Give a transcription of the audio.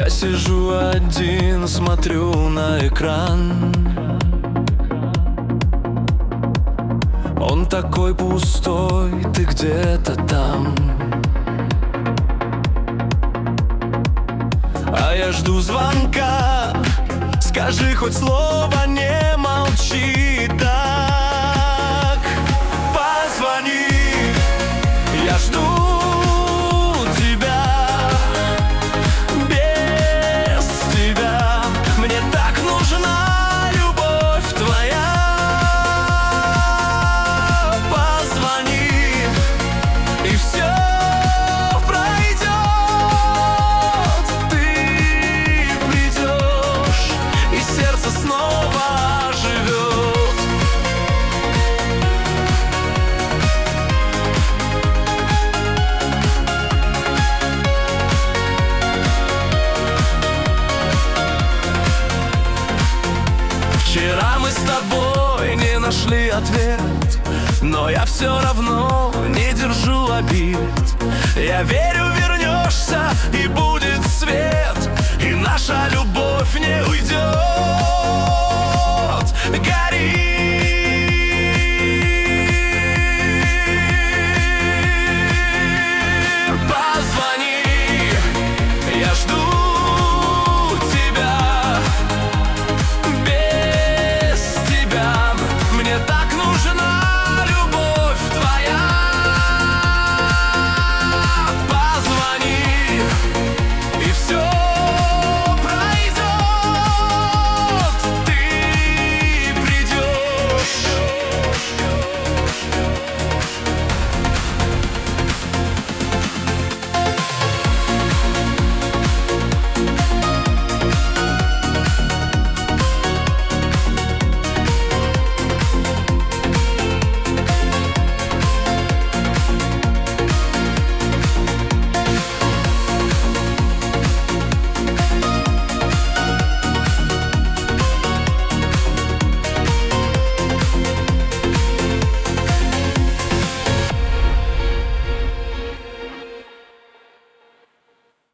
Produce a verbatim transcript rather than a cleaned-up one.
Я сижу один, смотрю на экран. Он такой пустой, ты где-то там. А я жду звонка, скажи хоть слово, не молчи так. Позвони, я жду тебя. Без тебя мне так нужна любовь твоя. Позвони, и все пройдет. Ты придешь, и сердце снова живет. Вчера мы с тобой не нашли ответ, но я все равно не держу обид. Я верю, вернется